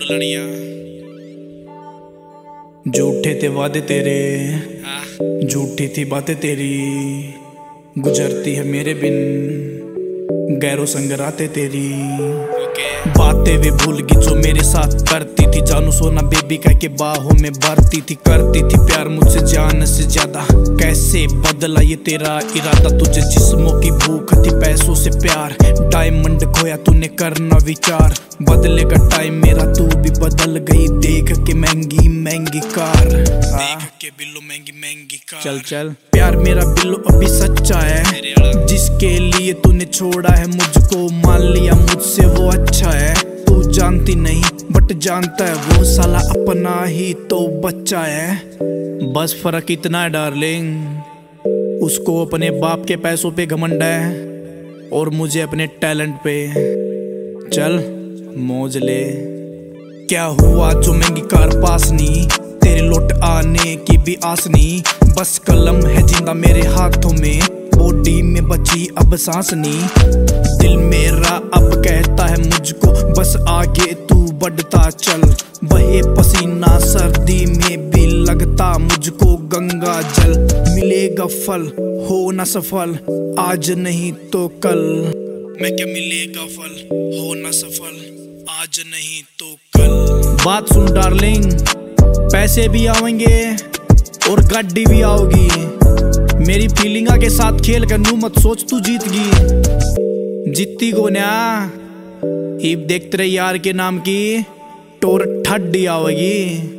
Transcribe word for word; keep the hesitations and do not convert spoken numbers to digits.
बलनिया। झूठे थे वादे तेरे, झूठी थी बातें तेरी, गुजरती है मेरे बिन गैरों संग रातें तेरी। बातें भी भूल गई जो मेरे साथ करती थी, जानू सोना बेबी कह के बाहों में भरती थी। करती थी प्यार मुझसे जान से ज्यादा, कैसे बदला ये तेरा इरादा। तुझे जिस्मों की भूख थी पैसों से प्यार, डायमंड खोया तूने करना विचार। बदलेगा टाइम मेरा तू भी बदल गई, देख के महंगी महंगी कार, देख के बिल्लो महंगी महंगी कार। चल चल प्यार मेरा बिल्लो अभी सच्चा है, जिसके लिए तूने छोड़ा है मुझको, मान लिया मुझसे वो अच्छा है। तू जानती नहीं बट जानता है वो साला अपना ही तो बच्चा है। बस फर्क इतना है डार्लिंग, उसको अपने बाप के पैसों पे घमंड है और मुझे अपने टैलेंट पे। चल मौज ले। क्या हुआ जो महंगी कार पास नहीं, तेरे लौट आने की भी आस नहीं। बस कलम है जिंदा मेरे हाथों में, बॉडी में बची अब सांस नहीं। दिल मेरा अब कहता है मुझको बस आगे तू बढ़ता चल। बहे पसीना सर्दी में भी लगता मुझको गंगा जल। मिलेगा फल हो न सफल, आज नहीं तो कल। मैं क्या मिलेगा फल हो न सफल, आज नहीं तो कल। बात सुन डार्लिंग, पैसे भी आएंगे और गाड़ी भी आओगी। मेरी फीलिंगा के साथ खेल कर नू मत सोच तू जीत गई। जीती को ना हिप देखते रहे यार के नाम की टोर ठड्डी आवेगी।